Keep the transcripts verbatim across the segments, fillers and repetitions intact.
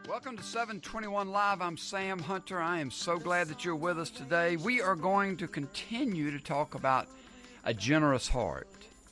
Welcome to seven twenty-one Live. I'm Sam Hunter. I am so glad that you're with us today. We are going to continue to talk about a generous heart,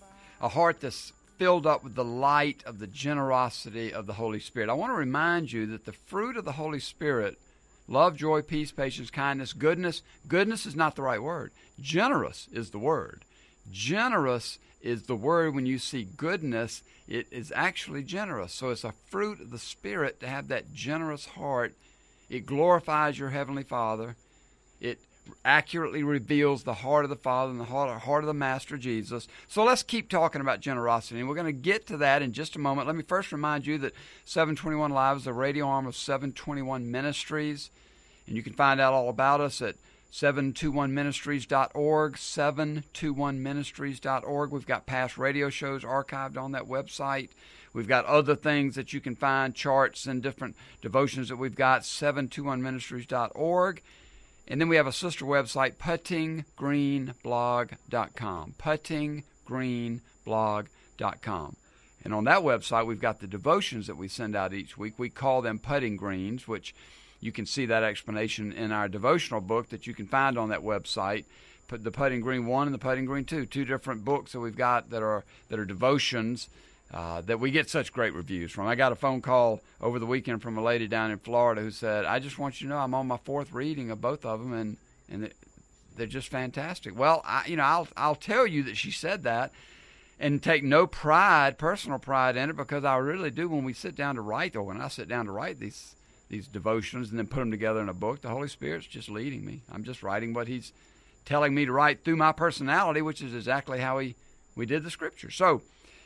a heart that's filled up with the light of the generosity of the Holy Spirit. I want to remind you that the fruit of the Holy Spirit, love, joy, peace, patience, kindness, goodness, goodness is not the right word. Generous is the word. Generous is the word. When you see goodness, it is actually generous. So it's a fruit of the Spirit to have that generous heart. It glorifies your Heavenly Father. It accurately reveals the heart of the Father and the heart, heart of the Master Jesus. So let's keep talking about generosity, and we're going to get to that in just a moment. Let me first remind you that seven twenty-one Live is the radio arm of seven twenty-one Ministries, and you can find out all about us at seven twenty-one ministries dot org, seven twenty-one ministries dot org. We've got past radio shows archived on that website. We've got other things that you can find, charts and different devotions that we've got, seven twenty-one ministries dot org. And then we have a sister website, putting green blog dot com, putting green blog dot com. And on that website, we've got the devotions that we send out each week. We call them Putting Greens, which you can see that explanation in our devotional book that you can find on that website. Put the Putting Green one and the Putting Green two, two different books that we've got that are that are devotions uh, that we get such great reviews from. I got a phone call over the weekend from a lady down in Florida who said, "I just want you to know I'm on my fourth reading of both of them, and and they're just fantastic." Well, I, you know, I'll I'll tell you that she said that, and take no pride, personal pride in it, because I really do. When we sit down to write, or when I sit down to write these. these devotions and then put them together in a book, the Holy Spirit's just leading me. I'm just writing what He's telling me to write through my personality, which is exactly how he we did the Scripture. So,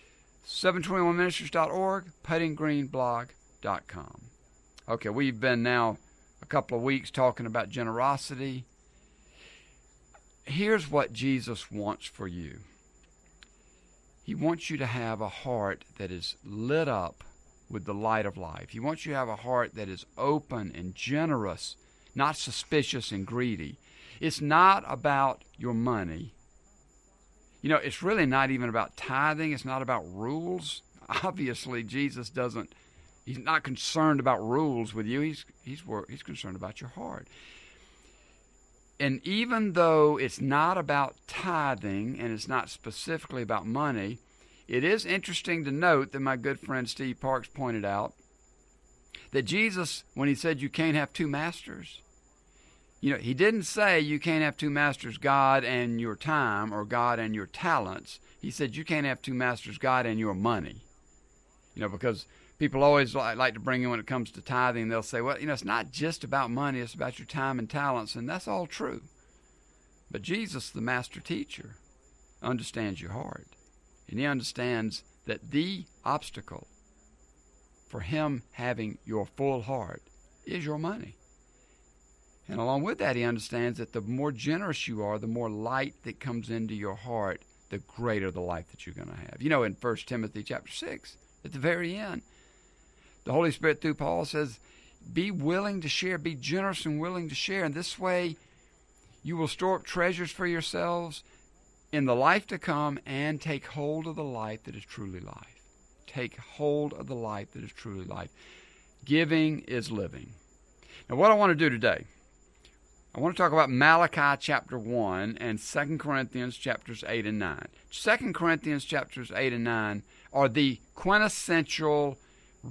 seven twenty-one ministries dot org, putting green blog dot com. Okay, we've been now a couple of weeks talking about generosity. Here's what Jesus wants for you. He wants you to have a heart that is lit up with the light of life. He wants you to have a heart that is open and generous, not suspicious and greedy. It's not about your money. You know, it's really not even about tithing. It's not about rules. Obviously, Jesus doesn't, He's not concerned about rules with you. He's, he's, he's concerned about your heart. And even though it's not about tithing and it's not specifically about money, it is interesting to note that my good friend Steve Parks pointed out that Jesus, when He said you can't have two masters, you know, He didn't say you can't have two masters, God and your time, or God and your talents. He said you can't have two masters, God and your money. You know, because people always like to bring in, when it comes to tithing, they'll say, well, you know, it's not just about money, it's about your time and talents, and that's all true. But Jesus, the master teacher, understands your heart. And He understands that the obstacle for Him having your full heart is your money. And along with that, He understands that the more generous you are, the more light that comes into your heart, the greater the life that you're going to have. You know, in First Timothy chapter six, at the very end, the Holy Spirit through Paul says, be willing to share, be generous and willing to share. And this way, you will store up treasures for yourselves in the life to come, and take hold of the life that is truly life. Take hold of the life that is truly life. Giving is living. Now, what I want to do today, I want to talk about Malachi chapter one and Second Corinthians chapters eight and nine. Second Corinthians chapters eight and nine are the quintessential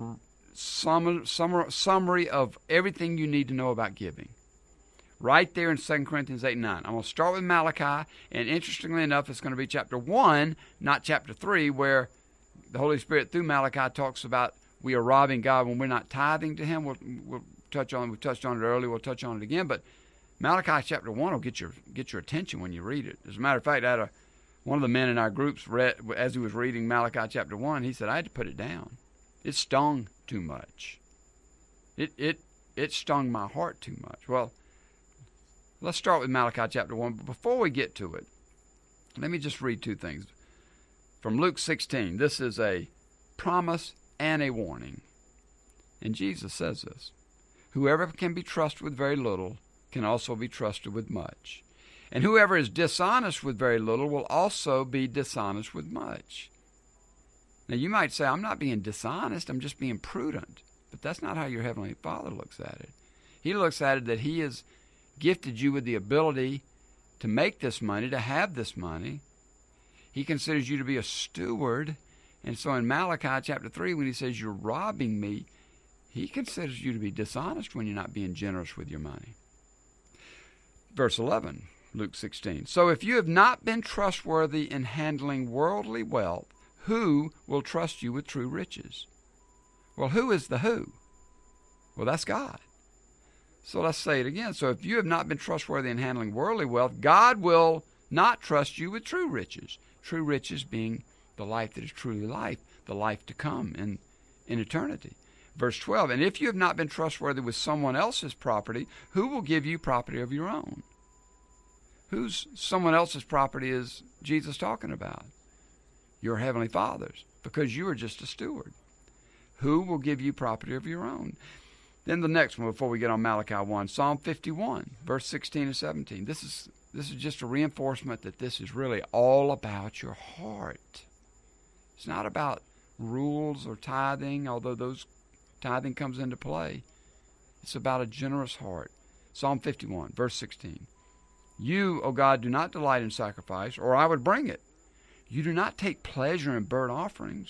sum, sum, summary of everything you need to know about giving. Right there in Second Corinthians eight and nine. I'm going to start with Malachi, and interestingly enough, it's going to be chapter one, not chapter three, where the Holy Spirit through Malachi talks about we are robbing God when we're not tithing to Him. We'll, we'll touch on we touched on it earlier. We'll touch on it again. But Malachi chapter one will get your get your attention when you read it. As a matter of fact, I had a, one of the men in our groups read, as he was reading Malachi chapter one, he said, I had to put it down. It stung too much. It it it stung my heart too much. Well, let's start with Malachi chapter one. But before we get to it, let me just read two things. From Luke sixteen, this is a promise and a warning. And Jesus says this, whoever can be trusted with very little can also be trusted with much. And whoever is dishonest with very little will also be dishonest with much. Now you might say, I'm not being dishonest, I'm just being prudent. But that's not how your Heavenly Father looks at it. He looks at it that He has gifted you with the ability to make this money, to have this money. He considers you to be a steward. And so in Malachi chapter three, when He says you're robbing me, He considers you to be dishonest when you're not being generous with your money. Verse eleven, Luke sixteen. So if you have not been trustworthy in handling worldly wealth, who will trust you with true riches? Well, who is the who? Well, that's God. So let's say it again. So if you have not been trustworthy in handling worldly wealth, God will not trust you with true riches. True riches being the life that is truly life, the life to come in, in eternity. Verse twelve, and if you have not been trustworthy with someone else's property, who will give you property of your own? Whose someone else's property is Jesus talking about? Your Heavenly Father's, because you are just a steward. Who will give you property of your own? Then the next one, before we get on Malachi one, Psalm fifty-one, verse sixteen and seventeen. This is this is just a reinforcement that this is really all about your heart. It's not about rules or tithing, although those tithing comes into play. It's about a generous heart. Psalm fifty-one, verse sixteen. You, O God, do not delight in sacrifice, or I would bring it. You do not take pleasure in burnt offerings.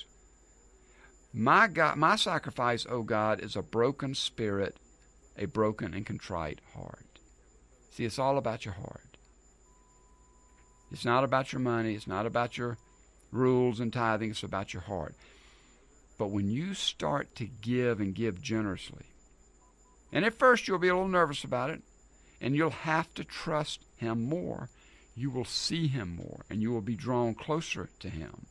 My God, my sacrifice, O God, is a broken spirit, a broken and contrite heart. See, it's all about your heart. It's not about your money. It's not about your rules and tithing. It's about your heart. But when you start to give and give generously, and at first you'll be a little nervous about it, and you'll have to trust Him more, you will see Him more, and you will be drawn closer to Him.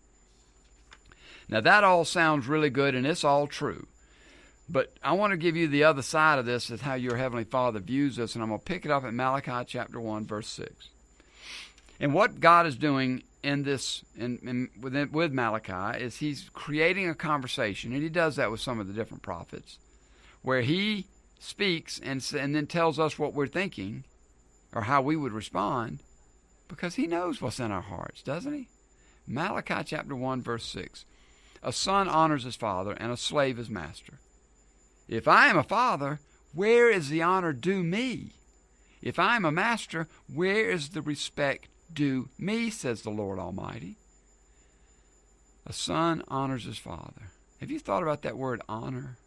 Now that all sounds really good, and it's all true. But I want to give you the other side of this, is how your Heavenly Father views us, and I'm going to pick it up at Malachi chapter one, verse six. And what God is doing in this, in, in, with, with Malachi, is He's creating a conversation, and He does that with some of the different prophets, where He speaks and, and then tells us what we're thinking, or how we would respond, because He knows what's in our hearts, doesn't He? Malachi chapter one, verse six. A son honors his father, and a slave his master. If I am a father, where is the honor due me? If I am a master, where is the respect due me, says the Lord Almighty. A son honors his father. Have you thought about that word honor?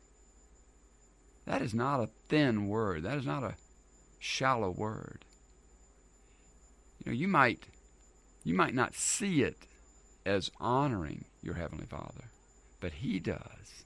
That is not a thin word. That is not a shallow word. You know, you might, you might not see it as honoring your Heavenly Father, but He does.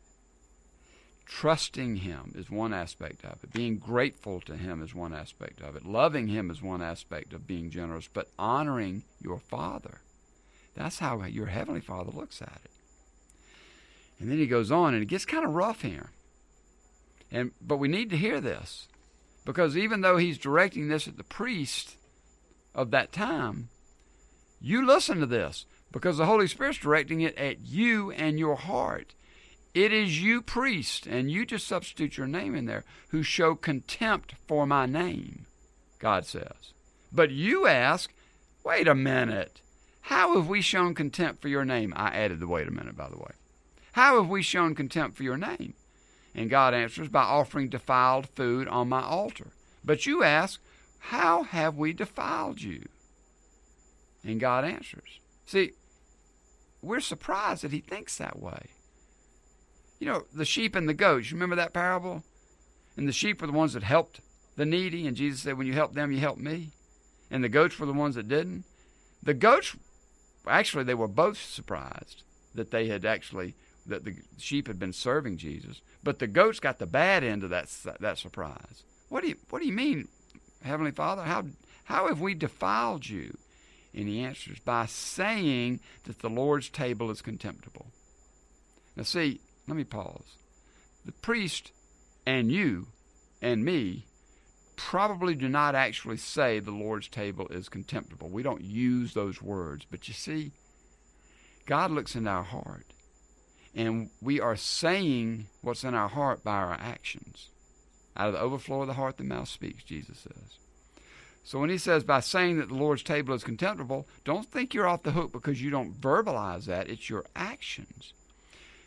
Trusting Him is one aspect of it. Being grateful to Him is one aspect of it. Loving Him is one aspect of being generous. But honoring your Father, that's how your Heavenly Father looks at it. And then He goes on, and it gets kind of rough here. And but we need to hear this, because even though He's directing this at the priest of that time, you listen to this, because the Holy Spirit's directing it at you and your heart. It is you, priest, and you just substitute your name in there, who show contempt for my name, God says. But you ask, wait a minute, how have we shown contempt for your name? I added the wait a minute, by the way. How have we shown contempt for your name? And God answers, by offering defiled food on my altar. But you ask, how have we defiled you? And God answers. See, we're surprised that He thinks that way. You know, the sheep and the goats, you remember that parable? And the sheep were the ones that helped the needy, and Jesus said, when you help them, you help me. And the goats were the ones that didn't. The goats, actually, they were both surprised that they had actually, that the sheep had been serving Jesus. But the goats got the bad end of that that surprise. What do you What do you mean, Heavenly Father? How how have we defiled you? And He answers, by saying that the Lord's table is contemptible. Now see, let me pause. The priest and you and me probably do not actually say the Lord's table is contemptible. We don't use those words. But you see, God looks into our heart. And we are saying what's in our heart by our actions. Out of the overflow of the heart, the mouth speaks, Jesus says. So when He says, by saying that the Lord's table is contemptible, don't think you're off the hook because you don't verbalize that. It's your actions.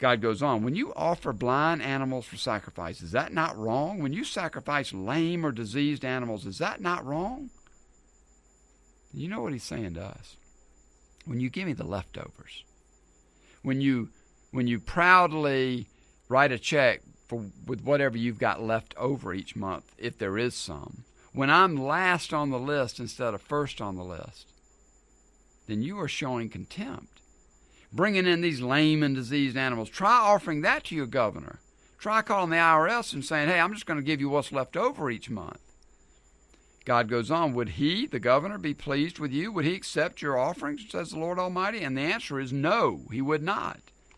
God goes on, when you offer blind animals for sacrifice, is that not wrong? When you sacrifice lame or diseased animals, is that not wrong? You know what he's saying to us? When you give me the leftovers, when you when you proudly write a check for with whatever you've got left over each month, if there is some, when I'm last on the list instead of first on the list, then you are showing contempt. Bringing in these lame and diseased animals. Try offering that to your governor. Try calling the I R S and saying, hey, I'm just going to give you what's left over each month. God goes on, would he, the governor, be pleased with you? Would he accept your offerings, says the Lord Almighty? And the answer is no, he would not.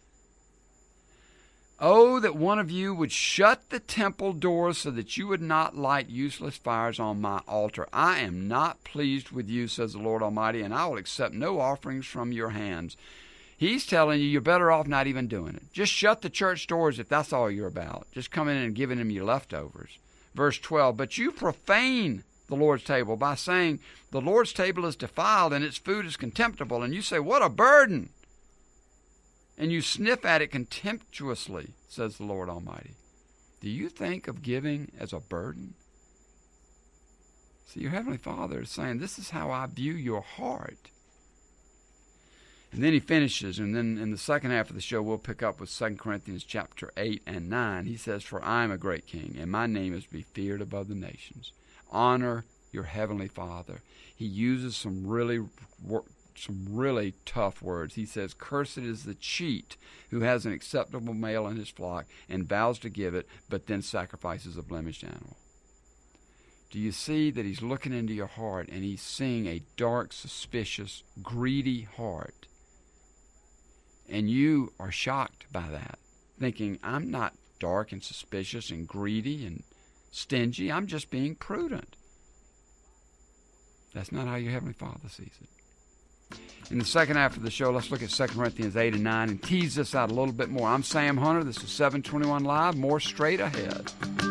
Oh, that one of you would shut the temple doors so that you would not light useless fires on my altar. I am not pleased with you, says the Lord Almighty, and I will accept no offerings from your hands. He's telling you you're better off not even doing it. Just shut the church doors if that's all you're about. Just coming in and giving him your leftovers. Verse twelve, but you profane the Lord's table by saying the Lord's table is defiled and its food is contemptible. And you say, what a burden. And you sniff at it contemptuously, says the Lord Almighty. Do you think of giving as a burden? See, your Heavenly Father is saying, this is how I view your heart. And then he finishes, and then in the second half of the show, we'll pick up with Second Corinthians chapter eight and nine. He says, for I am a great king, and my name is to be feared above the nations. Honor your Heavenly Father. He uses some really some really tough words. He says, cursed is the cheat who has an acceptable male in his flock and vows to give it, but then sacrifices a blemished animal. Do you see that he's looking into your heart, and he's seeing a dark, suspicious, greedy heart? And you are shocked by that, thinking, I'm not dark and suspicious and greedy and stingy. I'm just being prudent. That's not how your Heavenly Father sees it. In the second half of the show, let's look at Second Corinthians eight and nine and tease this out a little bit more. I'm Sam Hunter. This is seven twenty-one Live. More straight ahead.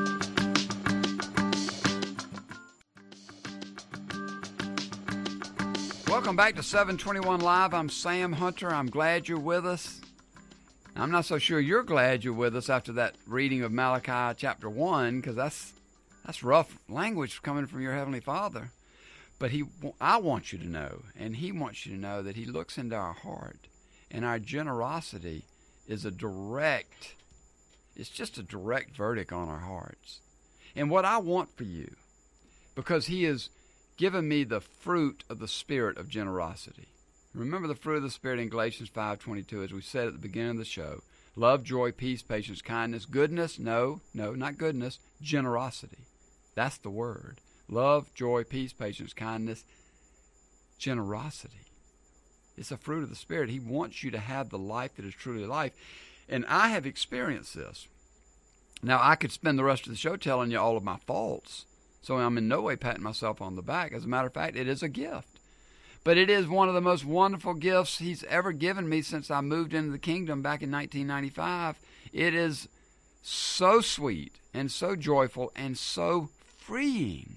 Welcome back to seven twenty-one Live. I'm Sam Hunter. I'm glad you're with us. I'm not so sure you're glad you're with us after that reading of Malachi chapter one, because that's that's rough language coming from your Heavenly Father. But he, I want you to know, and he wants you to know, that he looks into our heart, and our generosity is a direct, it's just a direct verdict on our hearts. And what I want for you, because he has given me the fruit of the Spirit of generosity. Remember the fruit of the Spirit in Galatians five twenty-two, as we said at the beginning of the show. Love, joy, peace, patience, kindness, goodness, no, no, not goodness, generosity. That's the word. Love, joy, peace, patience, kindness, generosity. It's a fruit of the Spirit. He wants you to have the life that is truly life. And I have experienced this. Now, I could spend the rest of the show telling you all of my faults, so I'm in no way patting myself on the back. As a matter of fact, it is a gift. But it is one of the most wonderful gifts he's ever given me since I moved into the kingdom back in nineteen ninety-five. It is so sweet and so joyful and so freeing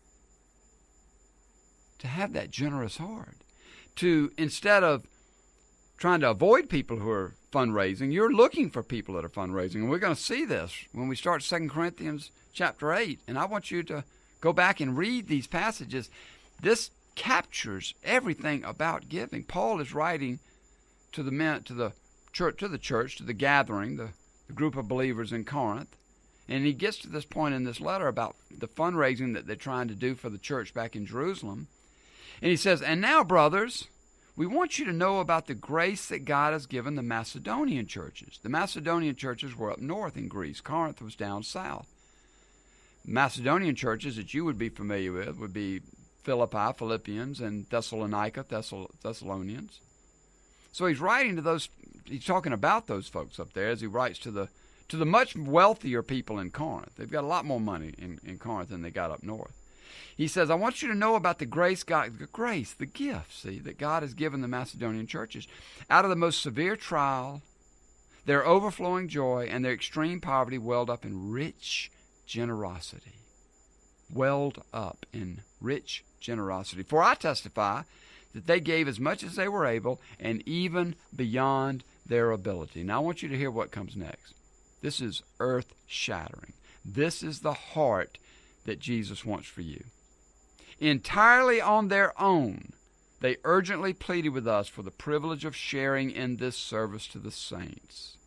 to have that generous heart. To, instead of trying to avoid people who are fundraising, you're looking for people that are fundraising. And we're going to see this when we start Second Corinthians chapter eight. And I want you to go back and read these passages. This captures everything about giving. Paul is writing to the men, to the church, to the church, to the gathering, the, the group of believers in Corinth. And he gets to this point in this letter about the fundraising that they're trying to do for the church back in Jerusalem. And he says, and now, brothers, we want you to know about the grace that God has given the Macedonian churches. The Macedonian churches were up north in Greece. Corinth was down south. Macedonian churches that you would be familiar with would be Philippi, Philippians, and Thessalonica, Thessal- Thessalonians. So he's writing to those, he's talking about those folks up there as he writes to the to the much wealthier people in Corinth. They've got a lot more money in, in Corinth than they got up north. He says, I want you to know about the grace, God, the grace, the gift, see, that God has given the Macedonian churches. Out of the most severe trial, their overflowing joy and their extreme poverty welled up in rich generosity. Welled up in rich generosity. For I testify that they gave as much as they were able, and even beyond their ability. Now I want you to hear what comes next. This is earth-shattering. This is the heart that Jesus wants for you. Entirely on their own, they urgently pleaded with us for the privilege of sharing in this service to the saints.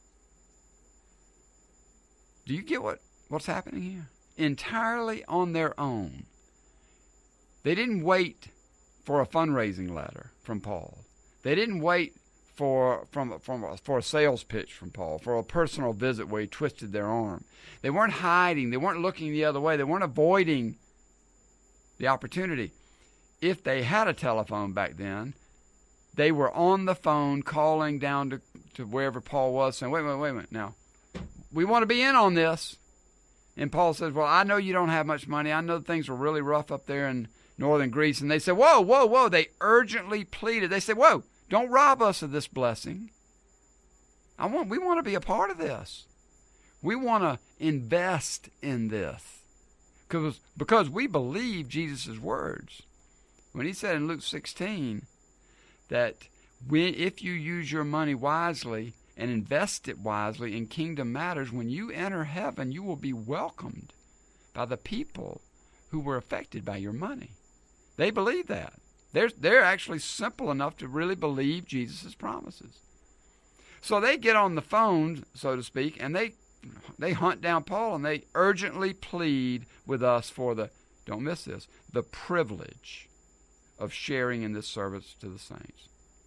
Do you get what, what's happening here? Entirely on their own. They didn't wait for a fundraising letter from Paul. They didn't wait for from, from, for a sales pitch from Paul, for a personal visit where he twisted their arm. They weren't hiding. They weren't looking the other way. They weren't avoiding the opportunity. If they had a telephone back then, they were on the phone calling down to, to wherever Paul was, saying, wait a minute, wait a minute. Now, we want to be in on this. And Paul says, well, I know you don't have much money. I know things were really rough up there in northern Greece. And they said, whoa, whoa, whoa. They urgently pleaded. They said, whoa, don't rob us of this blessing. I want, we want to be a part of this. We want to invest in this. Because, because we believe Jesus' words. When he said in Luke sixteen that when, if you use your money wisely and invest it wisely in kingdom matters, when you enter heaven, you will be welcomed by the people who were affected by your money. They believe that. They're, they're actually simple enough to really believe Jesus' promises. So they get on the phone, so to speak, and they they hunt down Paul, and they urgently plead with us for the, don't miss this, the privilege of sharing in this service to the saints.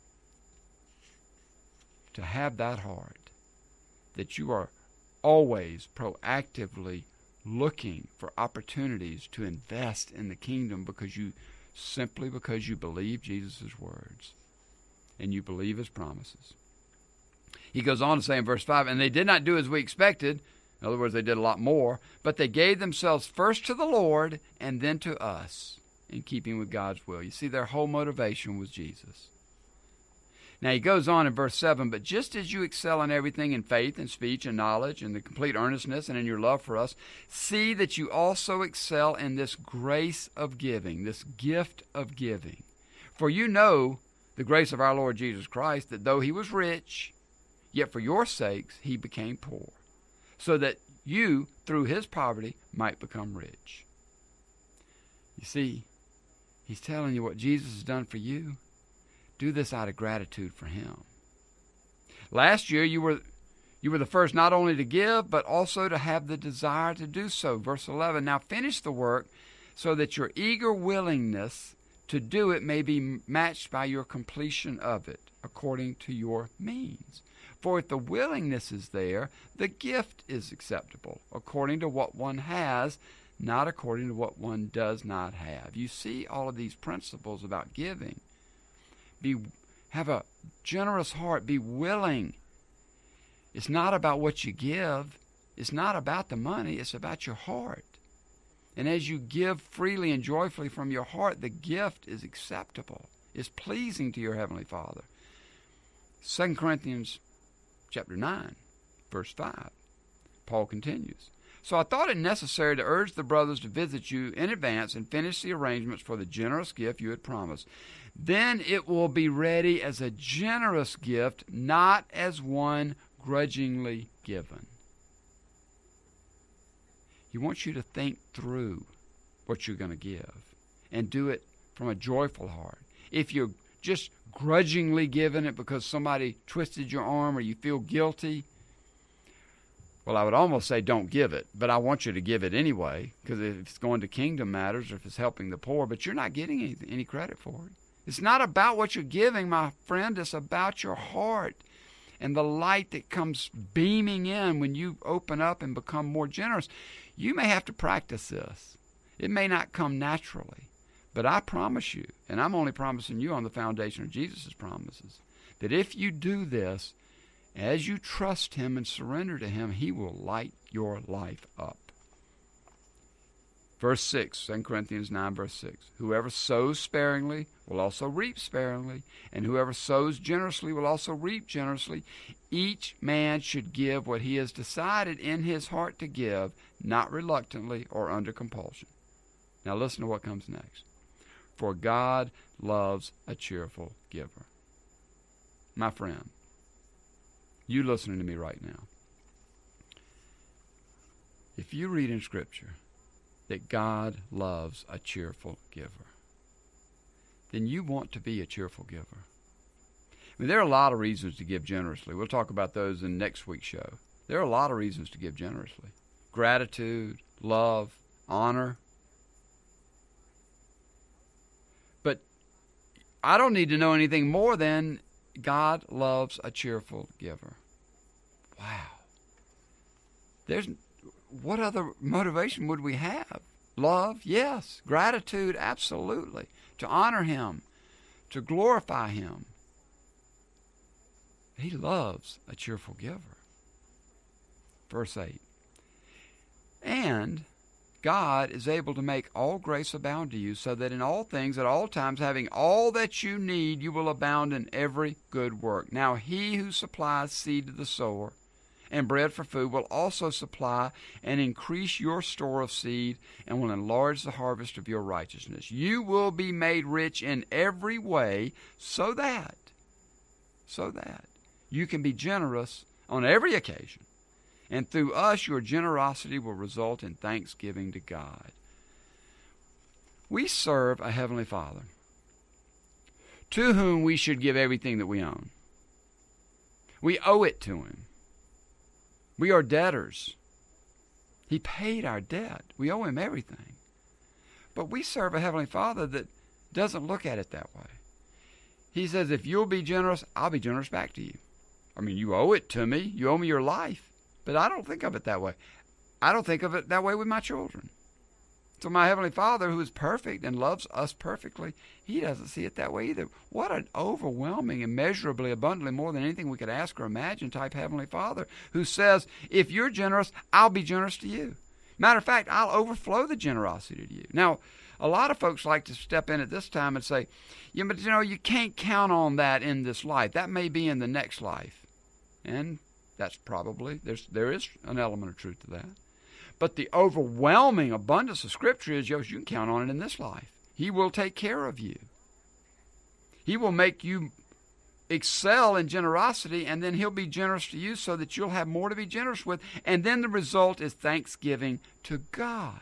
To have that heart, that you are always proactively looking for opportunities to invest in the kingdom because you simply because you believe Jesus' words and you believe his promises. He goes on to say in verse five, and they did not do as we expected. In other words, they did a lot more, but they gave themselves first to the Lord and then to us, in keeping with God's will. You see, their whole motivation was Jesus. Now he goes on in verse seven, but just as you excel in everything in faith and speech and knowledge and the complete earnestness and in your love for us, see that you also excel in this grace of giving, this gift of giving. For you know the grace of our Lord Jesus Christ, that though he was rich, yet for your sakes he became poor, so that you, through his poverty, might become rich. You see, he's telling you what Jesus has done for you. Do this out of gratitude for him. Last year, you were you were the first not only to give, but also to have the desire to do so. Verse eleven, now finish the work so that your eager willingness to do it may be matched by your completion of it, according to your means. For if the willingness is there, the gift is acceptable, according to what one has, not according to what one does not have. You see all of these principles about giving. Be, have a generous heart. Be willing. It's not about what you give. It's not about the money. It's about your heart. And as you give freely and joyfully from your heart, the gift is acceptable. It's pleasing to your Heavenly Father. Second Corinthians chapter nine, verse five. Paul continues. So I thought it necessary to urge the brothers to visit you in advance and finish the arrangements for the generous gift you had promised. Then it will be ready as a generous gift, not as one grudgingly given. He wants you to think through what you're going to give and do it from a joyful heart. If you're just grudgingly giving it because somebody twisted your arm or you feel guilty, well, I would almost say don't give it, but I want you to give it anyway, because if it's going to kingdom matters or if it's helping the poor, but you're not getting any, any credit for it. It's not about what you're giving, my friend. It's about your heart and the light that comes beaming in when you open up and become more generous. You may have to practice this. It may not come naturally, but I promise you, and I'm only promising you on the foundation of Jesus' promises, that if you do this, as you trust him and surrender to him, he will light your life up. Verse six, Second Corinthians nine, verse six. Whoever sows sparingly will also reap sparingly, and whoever sows generously will also reap generously. Each man should give what he has decided in his heart to give, not reluctantly or under compulsion. Now listen to what comes next. For God loves a cheerful giver. My friend, you listening to me right now, if you read in Scripture that God loves a cheerful giver, then you want to be a cheerful giver. I mean, there are a lot of reasons to give generously. We'll talk about those in next week's show. There are a lot of reasons to give generously. Gratitude, love, honor. But I don't need to know anything more than God loves a cheerful giver. Wow. There's what other motivation would we have? Love, yes. Gratitude, absolutely. To honor Him, to glorify Him. He loves a cheerful giver. Verse eight. And God is able to make all grace abound to you, so that in all things, at all times, having all that you need, you will abound in every good work. Now He who supplies seed to the sower and bread for food will also supply and increase your store of seed and will enlarge the harvest of your righteousness. You will be made rich in every way so that, so that you can be generous on every occasion. And through us, your generosity will result in thanksgiving to God. We serve a Heavenly Father to whom we should give everything that we own. We owe it to Him. We are debtors. He paid our debt. We owe Him everything. But we serve a Heavenly Father that doesn't look at it that way. He says, if you'll be generous, I'll be generous back to you. I mean, you owe it to me. You owe me your life. But I don't think of it that way. I don't think of it that way with my children. So my Heavenly Father, who is perfect and loves us perfectly, He doesn't see it that way either. What an overwhelming, immeasurably, abundantly, more than anything we could ask or imagine type Heavenly Father, who says, if you're generous, I'll be generous to you. Matter of fact, I'll overflow the generosity to you. Now, a lot of folks like to step in at this time and say, yeah, but you know, you can't count on that in this life. That may be in the next life. And that's probably, there's, there is an element of truth to that. But the overwhelming abundance of Scripture is, yes, you can count on it in this life. He will take care of you. He will make you excel in generosity, and then He'll be generous to you so that you'll have more to be generous with. And then the result is thanksgiving to God.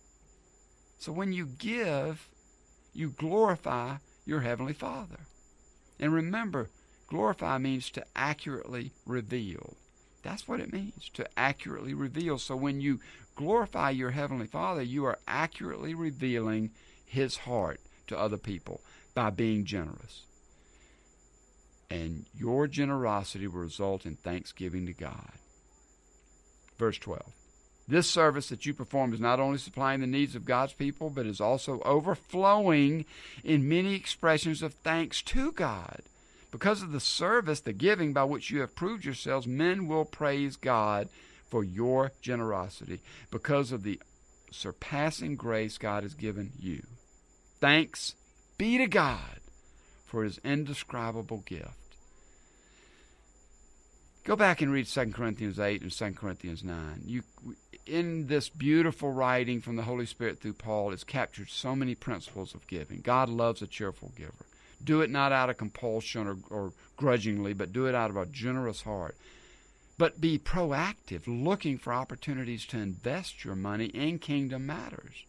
So when you give, you glorify your Heavenly Father. And remember, glorify means to accurately reveal. That's what it means, to accurately reveal. So when you glorify your Heavenly Father, you are accurately revealing His heart to other people by being generous. And your generosity will result in thanksgiving to God. Verse twelve. This service that you perform is not only supplying the needs of God's people, but is also overflowing in many expressions of thanks to God. Because of the service, the giving by which you have proved yourselves, men will praise God for your generosity because of the surpassing grace God has given you. Thanks be to God for His indescribable gift. Go back and read Second Corinthians eight and Second Corinthians nine. You, in this beautiful writing from the Holy Spirit through Paul, is captured so many principles of giving. God loves a cheerful giver. Do it not out of compulsion or, or grudgingly, but do it out of a generous heart. But be proactive, looking for opportunities to invest your money in kingdom matters.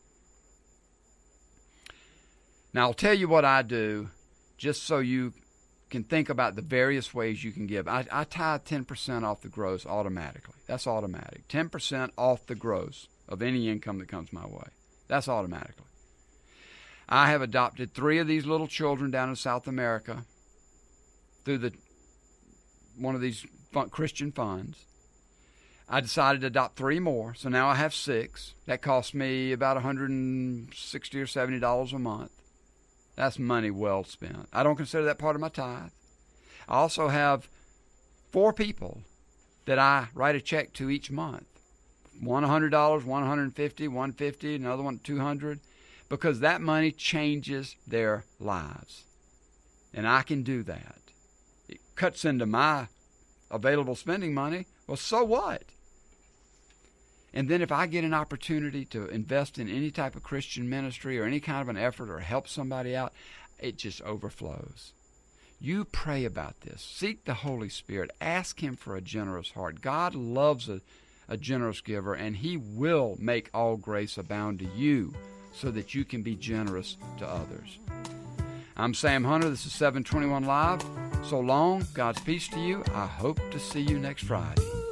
Now, I'll tell you what I do, just so you can think about the various ways you can give. I, I tithe ten percent off the gross automatically. That's automatic. ten percent off the gross of any income that comes my way. That's automatically. I have adopted three of these little children down in South America through the one of these fun, Christian funds. I decided to adopt three more, so now I have six. That cost me about one hundred sixty dollars or seventy dollars a month. That's money well spent. I don't consider that part of my tithe. I also have four people that I write a check to each month. One one hundred dollars, one hundred fifty dollars, one hundred fifty dollars, another one two hundred dollars. Because that money changes their lives. And I can do that. It cuts into my available spending money. Well, so what? And then if I get an opportunity to invest in any type of Christian ministry or any kind of an effort or help somebody out, it just overflows. You pray about this. Seek the Holy Spirit. Ask Him for a generous heart. God loves a, a generous giver, and He will make all grace abound to you so that you can be generous to others. I'm Sam Hunter. This is seven twenty-one Live. So long. God's peace to you. I hope to see you next Friday.